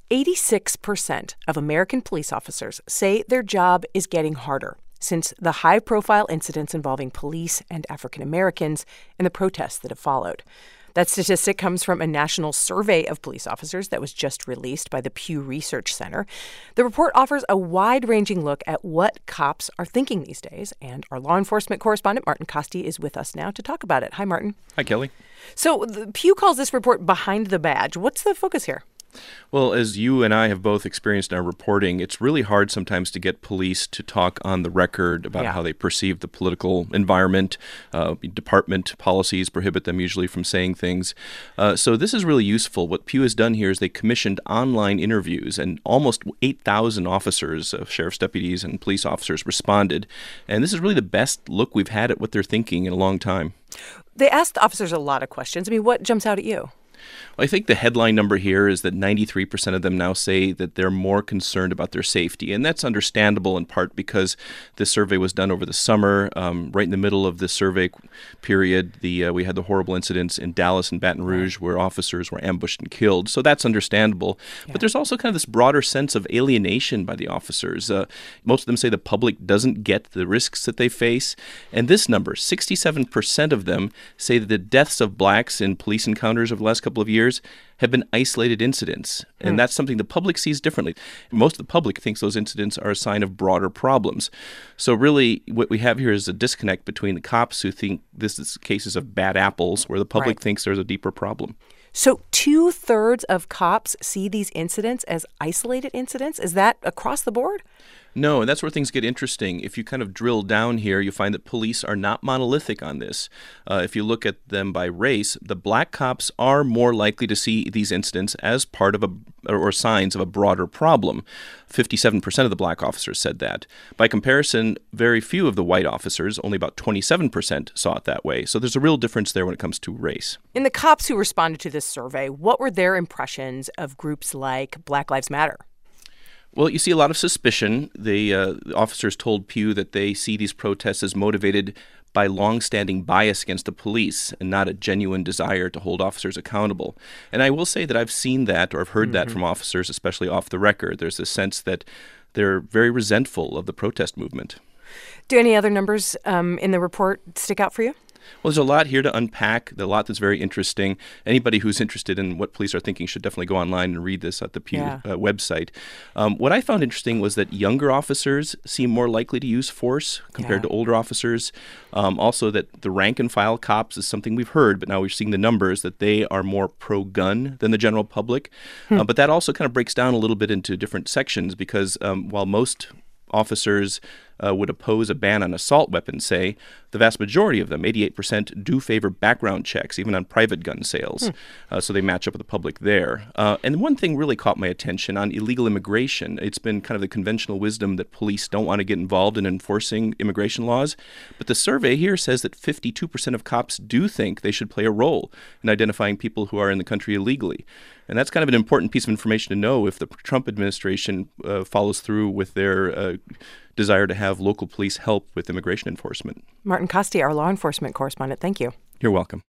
86% of American police officers say their job is getting harder since the high-profile incidents involving police and African Americans and the protests that have followed. That statistic comes from a national survey of police officers that was just released by the Pew Research Center. The report offers a wide-ranging look at what cops are thinking these days, and our law enforcement correspondent, Martin Kaste, is with us now to talk about it. Hi, Martin. Hi, Kelly. So the Pew calls this report Behind the Badge. What's the focus here? Well, as you and I have both experienced in our reporting, it's really hard sometimes to get police to talk on the record about how they perceive the political environment. Department policies prohibit them usually from saying things. So this is really useful. What Pew has done here is they commissioned online interviews, and almost 8,000 officers, sheriff's deputies and police officers responded. And this is really the best look we've had at what they're thinking in a long time. They asked officers a lot of questions. I mean, what jumps out at you? I think the headline number here is that 93% of them now say that they're more concerned about their safety. And that's understandable in part because this survey was done over the summer. Right in the middle of this survey period, we had the horrible incidents in Dallas and Baton Rouge where officers were ambushed and killed. So that's understandable. Yeah. But there's also kind of this broader sense of alienation by the officers. Most of them say the public doesn't get the risks that they face. And this number, 67% of them say that the deaths of blacks in police encounters over the last couple of years have been isolated incidents, and that's something the public sees differently. Most of the public thinks those incidents are a sign of broader problems. So really what we have here is a disconnect between the cops who think this is cases of bad apples, where the public thinks there's a deeper problem. So 2/3 of cops see these incidents as isolated incidents? Is that across the board? No, and that's where things get interesting. If you kind of drill down here, you find that police are not monolithic on this. If you look at them by race, the black cops are more likely to see these incidents as part of or signs of a broader problem. 57% of the black officers said that. By comparison, very few of the white officers, only about 27%, saw it that way. So there's a real difference there when it comes to race. In the cops who responded to this survey, what were their impressions of groups like Black Lives Matter? Well, you see a lot of suspicion. The officers told Pew that they see these protests as motivated by longstanding bias against the police and not a genuine desire to hold officers accountable. And I will say that I've seen that, or I've heard that from officers, especially off the record. There's this sense that they're very resentful of the protest movement. Do any other numbers in the report stick out for you? Well, there's a lot here to unpack, a lot that's very interesting. Anybody who's interested in what police are thinking should definitely go online and read this at the Pew website. What I found interesting was that younger officers seem more likely to use force compared to older officers. Also that the rank-and-file cops is something we've heard, but now we're seeing the numbers that they are more pro-gun than the general public. But that also kind of breaks down a little bit into different sections because while most officers would oppose a ban on assault weapons, say, the vast majority of them, 88%, do favor background checks, even on private gun sales. So they match up with the public there. And one thing really caught my attention on illegal immigration. It's been kind of the conventional wisdom that police don't want to get involved in enforcing immigration laws. But the survey here says that 52% of cops do think they should play a role in identifying people who are in the country illegally. And that's kind of an important piece of information to know if the Trump administration follows through with their desire to have local police help with immigration enforcement. Martin Kaste, our law enforcement correspondent, thank you. You're welcome.